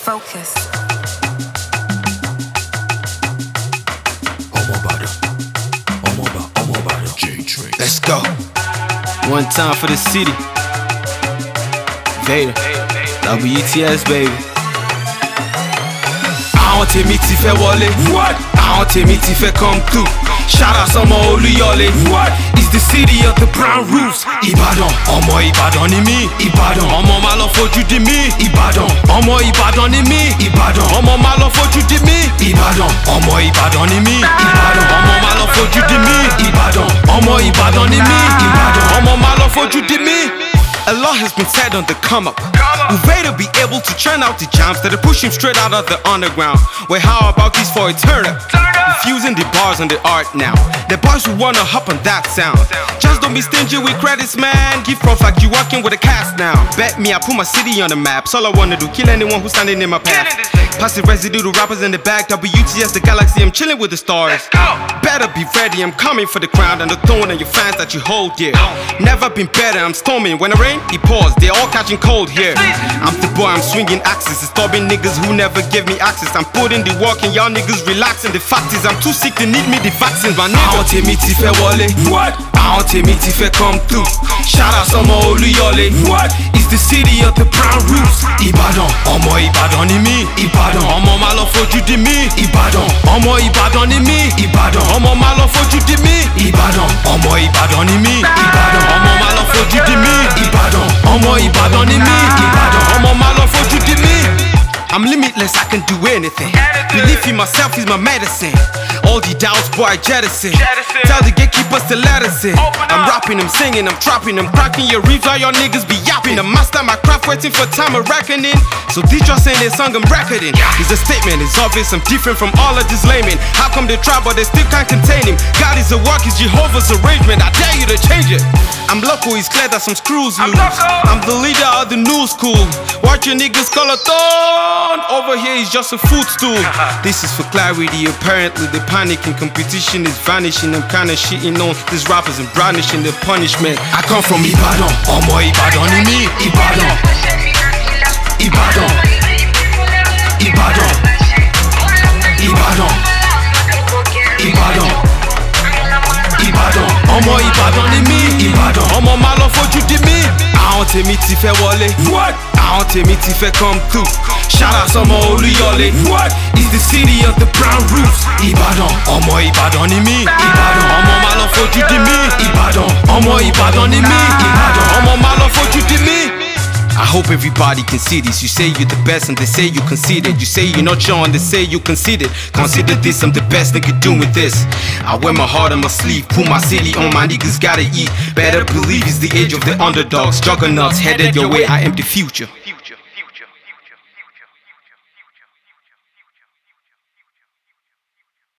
Focus. Let's go. One time for the city. Vader. WETS, baby. Àwọn tèmi ti fẹ́ wọlé. What? Àwọn tèmi ti fẹ́ come through. Shout out sọmọ Olúyọ̀lé. What? It's the city of the brown roofs. Ìbàdàn, ọmọ Ìbàdàn ni mí. Ìbàdàn, ọmọ má lọ fojú di mí. Ìbàdàn, ọmọ Ìbàdàn ni mí. Ìbàdàn, ọmọ má lọ fojú di mí. Ìbàdàn, ọmọ Ìbàdàn ni mí. Ìbàdàn, ọmọ má lọ fojú di mí. Ìbàdàn, ọmọ Ìbàdàn ni mí. Ìbàdàn, ọmọ má lọ fojú di mí. A lot has been said on the come up. Will Vader be able to churn out the jams that are pushing straight out of the underground? Well, how about these for a turn up? Fusing the bars and the art now. The boys who wanna hop on that sound. Just don't be stingy with credits, man. Give props like you walking with a cast now. Bet me I put my city on the map. All I wanna do, kill anyone who's standing in my path. Pass the residue to rappers in the back. WTS the galaxy, I'm chilling with the stars. Better be ready, I'm coming for the crown and the throne and your fans that you hold dear. Never been better, I'm storming. When I rain, it pours, they're all catching cold here. I'm the boy, I'm swinging axes, disturbing niggas who never gave me access. I'm putting the work and y'all niggas relaxing. The fact is I'm too sick to need me the vaccines, my nigga. Àwọn tèmi ti fẹ́ wọlé. What? Àwọn tèmi ti fẹ́ come through. Shout out sọmọ Olúyọ̀lé. What? It's the city of the brown roofs. Ìbàdàn, ọmọ Ìbàdàn ni mí. Ìbàdàn, ọmọ má lọ fojú di mí. Ìbàdàn, ọmọ Ìbàdàn ni mí. Ìbàdàn, ọmọ má lọ fojú di mí. Ìbàdàn, ọmọ Ìbàdàn ni mí. Ìbàdàn, ọmọ má lọ fojú di mí. Ìbàdàn, ọmọ Ìbàdàn ni mí. Ìbàdàn, ọmọ má lọ fojú di mí. I'm limitless, I can do anything. Belief in myself is my medicine. All the doubts, boy, I jettison. Tell the gatekeepers to let us in. I'm rapping, I'm singing, I'm trapping, I'm cracking your reefs while y'all niggas be yapping. I'm master my craft, waiting for time of reckoning. So these just saying this song I'm recording. It's a statement, it's obvious, I'm different from all of this laymen. How come they try, but they still can't contain him? God is a work, it's Jehovah's arrangement. I dare you to change it. I'm local, it's clear that some screws loose. I'm the leader of the new school. Watch your niggas call a thorn. Over here is just a footstool. This is for clarity. Apparently the panic and competition is vanishing. I'm kinda shitting on these rappers and brandishing the punishment. I come from Ìbàdàn, ọmọ Ìbàdàn ni mí. Ìbàdàn, Ìbàdàn, Ìbàdàn, Ìbàdàn, Ìbàdàn, Ìbàdàn, ọmọ Ìbàdàn ni mí. Ìbàdàn, ọmọ má lọ fojú di mí. Àwọn tèmi ti fẹ́ wọlé. What? Àwọn tèmi ti fẹ́ come through. Shout out sọmọ Olúyọ̀lé. What? It's the city of the brown roofs. Ìbàdàn, ọmọ Ìbàdàn ni mí. Ìbàdàn, ọmọ má lọ fojú di mí. Ìbàdàn, ọmọ Ìbàdàn ni mí. Ìbàdàn, ọmọ má lọ fojú di mí. I hope everybody can see this. You say you're the best and they say you conceited. You say you're not sure and they say you conceited. Consider this, I'm the best nigga doing this. I wear my heart on my sleeve, put my city on, my niggas gotta eat. Better believe it's the age of the underdogs. Juggernauts headed your way, I am the future.